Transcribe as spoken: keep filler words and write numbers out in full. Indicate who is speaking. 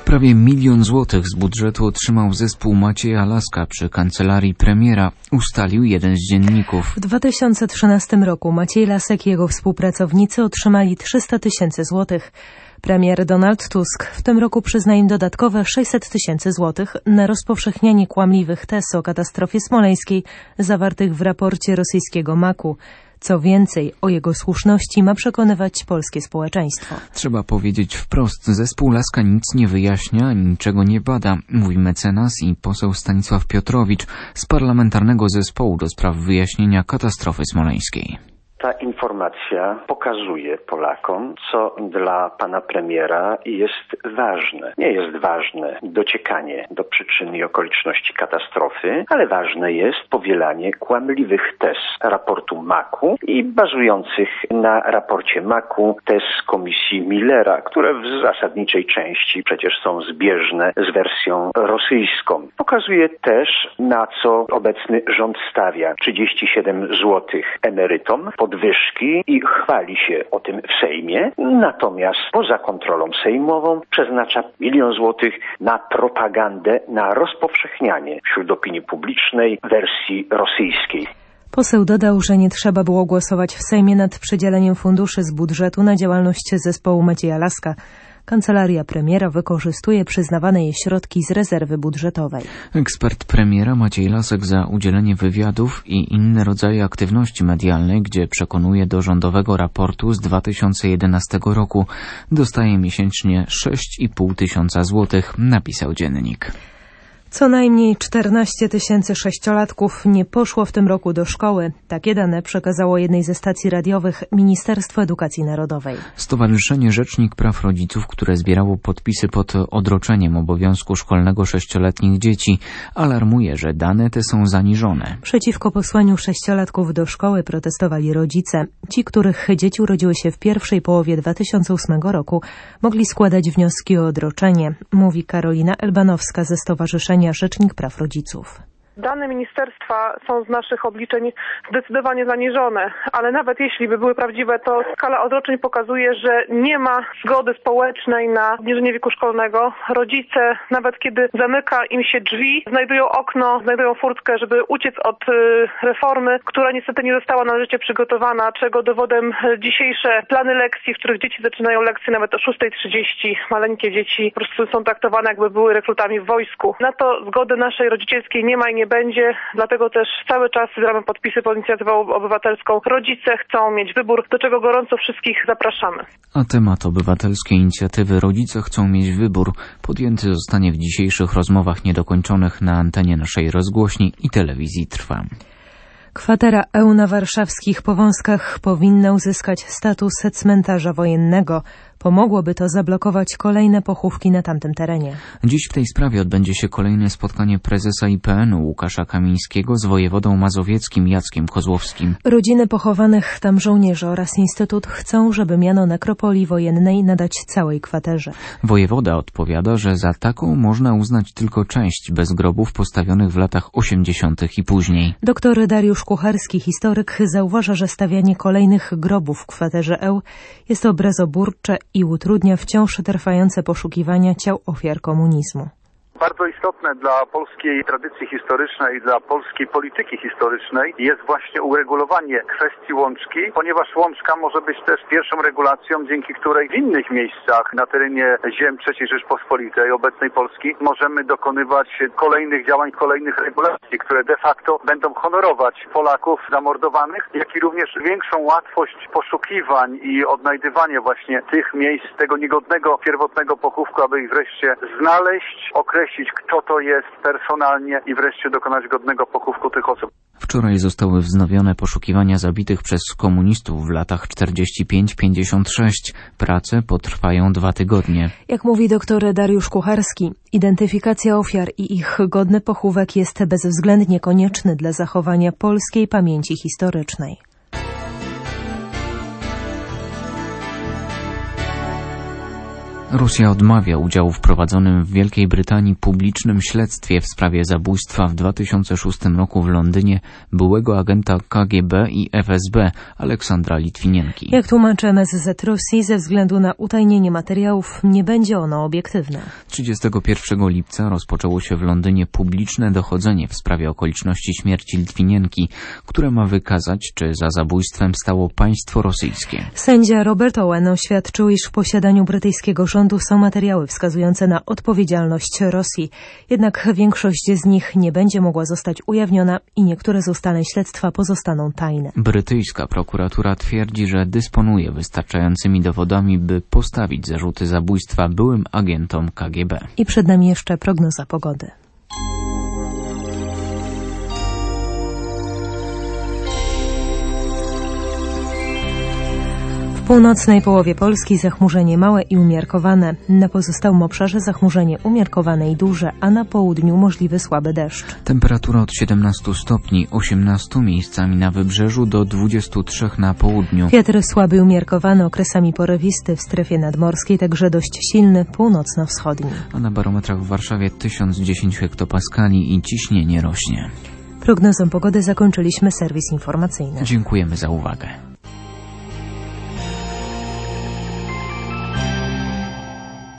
Speaker 1: Prawie milion złotych z budżetu otrzymał zespół Macieja Laska przy kancelarii premiera, ustalił jeden z dzienników.
Speaker 2: W dwa tysiące trzynastym roku Maciej Lasek i jego współpracownicy otrzymali trzysta tysięcy złotych. Premier Donald Tusk w tym roku przyzna im dodatkowe sześćset tysięcy złotych na rozpowszechnianie kłamliwych tez o katastrofie smoleńskiej zawartych w raporcie rosyjskiego maku. Co więcej, o jego słuszności ma przekonywać polskie społeczeństwo.
Speaker 1: Trzeba powiedzieć wprost, zespół Laska nic nie wyjaśnia, ani niczego nie bada, mówi mecenas i poseł Stanisław Piotrowicz z Parlamentarnego Zespołu do spraw wyjaśnienia katastrofy smoleńskiej.
Speaker 3: Ta informacja pokazuje Polakom, co dla pana premiera jest ważne. Nie jest ważne dociekanie do przyczyn i okoliczności katastrofy, ale ważne jest powielanie kłamliwych tez raportu maku i bazujących na raporcie maku tez komisji Millera, które w zasadniczej części przecież są zbieżne z wersją rosyjską. Pokazuje też, na co obecny rząd stawia trzydzieści siedem złotych emerytom, podwyżki i chwali się o tym w Sejmie, natomiast poza kontrolą sejmową przeznacza milion złotych na propagandę, na rozpowszechnianie wśród opinii publicznej wersji rosyjskiej.
Speaker 2: Poseł dodał, że nie trzeba było głosować w Sejmie nad przydzieleniem funduszy z budżetu na działalność zespołu Macieja Laska. Kancelaria premiera wykorzystuje przyznawane jej środki z rezerwy budżetowej.
Speaker 1: Ekspert premiera Maciej Lasek za udzielenie wywiadów i inne rodzaje aktywności medialnej, gdzie przekonuje do rządowego raportu z dwa tysiące jedenastego roku, dostaje miesięcznie sześć i pół tysiąca złotych, napisał dziennik.
Speaker 2: Co najmniej czternaście tysięcy sześciolatków nie poszło w tym roku do szkoły. Takie dane przekazało jednej ze stacji radiowych Ministerstwo Edukacji Narodowej.
Speaker 1: Stowarzyszenie Rzecznik Praw Rodziców, które zbierało podpisy pod odroczeniem obowiązku szkolnego sześcioletnich dzieci, alarmuje, że dane te są zaniżone.
Speaker 2: Przeciwko posłaniu sześciolatków do szkoły protestowali rodzice. Ci, których dzieci urodziły się w pierwszej połowie dwa tysiące ósmego roku, mogli składać wnioski o odroczenie, mówi Karolina Elbanowska ze Stowarzyszenia Rzecznik Praw Rodziców.
Speaker 4: Dane ministerstwa są z naszych obliczeń zdecydowanie zaniżone, ale nawet jeśli by były prawdziwe, to skala odroczeń pokazuje, że nie ma zgody społecznej na obniżenie wieku szkolnego. Rodzice, nawet kiedy zamyka im się drzwi, znajdują okno, znajdują furtkę, żeby uciec od reformy, która niestety nie została należycie przygotowana, czego dowodem dzisiejsze plany lekcji, w których dzieci zaczynają lekcje nawet o szósta trzydzieści. Maleńkie dzieci po prostu są traktowane, jakby były rekrutami w wojsku. Na to zgody naszej rodzicielskiej nie ma i nie będzie, dlatego też cały czas zbieramy podpisy pod inicjatywą obywatelską. Rodzice chcą mieć wybór, do czego gorąco wszystkich zapraszamy.
Speaker 1: A temat obywatelskiej inicjatywy Rodzice chcą mieć wybór podjęty zostanie w dzisiejszych rozmowach niedokończonych na antenie naszej rozgłośni i telewizji Trwa.
Speaker 2: Kwatera E na warszawskich Powązkach powinna uzyskać status cmentarza wojennego. Pomogłoby to zablokować kolejne pochówki na tamtym terenie.
Speaker 1: Dziś w tej sprawie odbędzie się kolejne spotkanie prezesa I P N u Łukasza Kamińskiego z wojewodą mazowieckim Jackiem Kozłowskim.
Speaker 2: Rodziny pochowanych tam żołnierzy oraz Instytut chcą, żeby miano nekropolii wojennej nadać całej kwaterze.
Speaker 1: Wojewoda odpowiada, że za taką można uznać tylko część bez grobów postawionych w latach osiemdziesiątych i później.
Speaker 2: Doktor Dariusz Kucharski, historyk, zauważa, że stawianie kolejnych grobów w kwaterze E jest obrazoburcze i utrudnia wciąż trwające poszukiwania ciał ofiar komunizmu.
Speaker 5: Bardzo istotne dla polskiej tradycji historycznej i dla polskiej polityki historycznej jest właśnie uregulowanie kwestii łączki, ponieważ łączka może być też pierwszą regulacją, dzięki której w innych miejscach na terenie ziem trzeciej Rzeczpospolitej, obecnej Polski, możemy dokonywać kolejnych działań, kolejnych regulacji, które de facto będą honorować Polaków zamordowanych, jak i również większą łatwość poszukiwań i odnajdywania właśnie tych miejsc, tego niegodnego pierwotnego pochówku, aby ich wreszcie znaleźć, określić, kto to jest personalnie i wreszcie dokonać godnego pochówku tych osób.
Speaker 1: Wczoraj zostały wznowione poszukiwania zabitych przez komunistów w latach czterdziestym piątym do pięćdziesiątego szóstego. Prace potrwają dwa tygodnie.
Speaker 2: Jak mówi doktor Dariusz Kucharski, identyfikacja ofiar i ich godny pochówek jest bezwzględnie konieczny dla zachowania polskiej pamięci historycznej.
Speaker 1: Rosja odmawia udziału w prowadzonym w Wielkiej Brytanii publicznym śledztwie w sprawie zabójstwa w dwa tysiące szóstym roku w Londynie byłego agenta K G B i F S B Aleksandra Litwinienki.
Speaker 2: Jak tłumaczy M S Z Rosji, ze względu na utajnienie materiałów nie będzie ono obiektywne.
Speaker 1: trzydziestego pierwszego lipca rozpoczęło się w Londynie publiczne dochodzenie w sprawie okoliczności śmierci Litwinienki, które ma wykazać, czy za zabójstwem stało państwo rosyjskie.
Speaker 2: Sędzia Robert Owen oświadczył, iż w posiadaniu brytyjskiego rządu są materiały wskazujące na odpowiedzialność Rosji. Jednak większość z nich nie będzie mogła zostać ujawniona i niektóre z ustaleń śledztwa pozostaną tajne.
Speaker 1: Brytyjska prokuratura twierdzi, że dysponuje wystarczającymi dowodami, by postawić zarzuty zabójstwa byłym agentom K G B.
Speaker 2: I przed nami jeszcze prognoza pogody. W północnej połowie Polski zachmurzenie małe i umiarkowane. Na pozostałym obszarze zachmurzenie umiarkowane i duże, a na południu możliwy słaby deszcz.
Speaker 1: Temperatura od siedemnastu stopni, osiemnastu miejscami na wybrzeżu do dwudziestu trzech na południu.
Speaker 2: Wiatr słaby i umiarkowany, okresami porywisty, w strefie nadmorskiej także dość silny, północno-wschodni.
Speaker 1: A na barometrach w Warszawie tysiąc dziesięć hektopaskali i ciśnienie rośnie.
Speaker 2: Prognozą pogody zakończyliśmy serwis informacyjny.
Speaker 1: Dziękujemy za uwagę.